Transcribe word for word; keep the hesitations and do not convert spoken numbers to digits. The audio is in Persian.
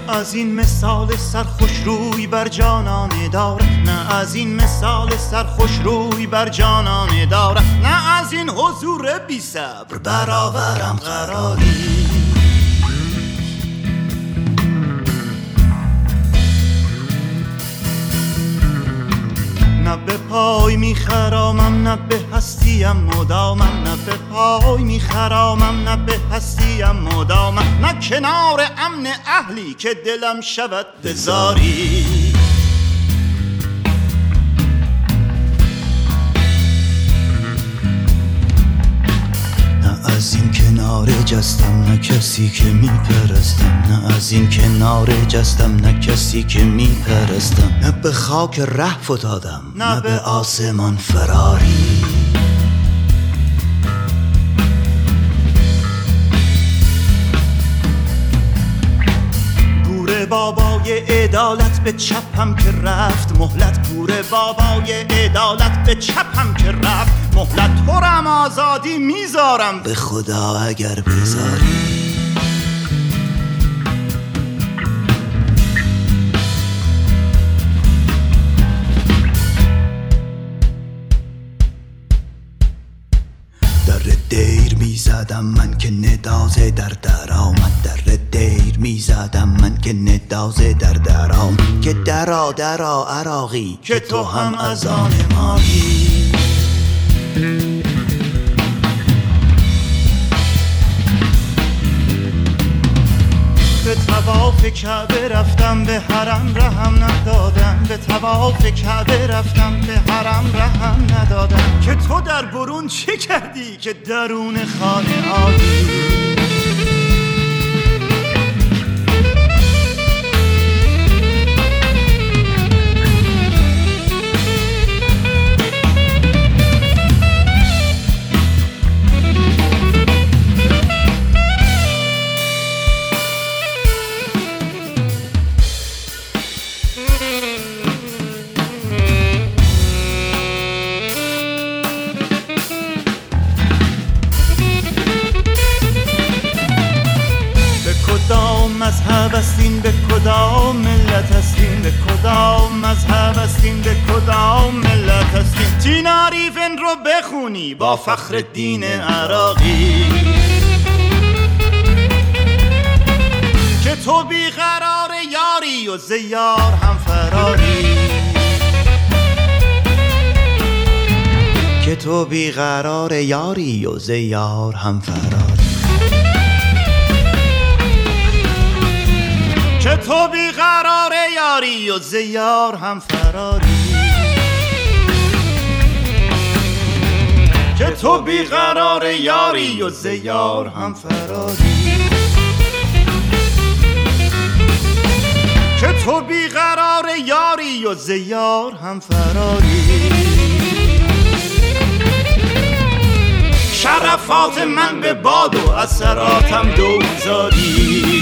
نه از این مثال سرخوش روی بر جانانه دارد، نه از این مثال سرخوش روی بر جانانه دارد، نه از این حضور بی صبر برآورم قراری. نه به پای میخرامم نه به هستیم مدامم، نه به پای میخرامم نه به هستیم مدامم، نه کنار امن اهلی که دلم شود به زاری. نه از این کنار جستم نه کسی که میپرستم، نه از این کنار جستم نه کسی که میپرستم، نه به خاک ره فتادم نه به آسمان فراری. گور بابای عدالت به چپم که رفت مهلت، گور بابای عدالت به چپم که رفت مهلت، تورم آزادی میذارم به خدا اگر بذاری. در دیر میزدم من که ندازه در در آمد، در دیر میزدم من که ندازه در در آمد، که درا درا عراقی که تو هم از آن مایی. به طواف کعبه رفتم به حرم رهم ندادم، به طواف کعبه رفتم به حرم رهم ندادم، که تو در برون چه کردی که درون خانه آیی. کدام مذهب هستین به کدام ملت هستین، به کدام مذهب هستین به کدام ملت هستین، تیناریفن رو بخونی با فخر دین عراقی. که تو بیقرار یاری و زیار هم فراری، که تو بیقرار یاری و زیار هم فراری، که تو بیقرار یاری و زیار هم فراری، که تو بیقرار یاری و زیار هم فراری، که تو بیقرار یاری و زیار هم فراری. شرفات من به باد و اثراتم دوزاری.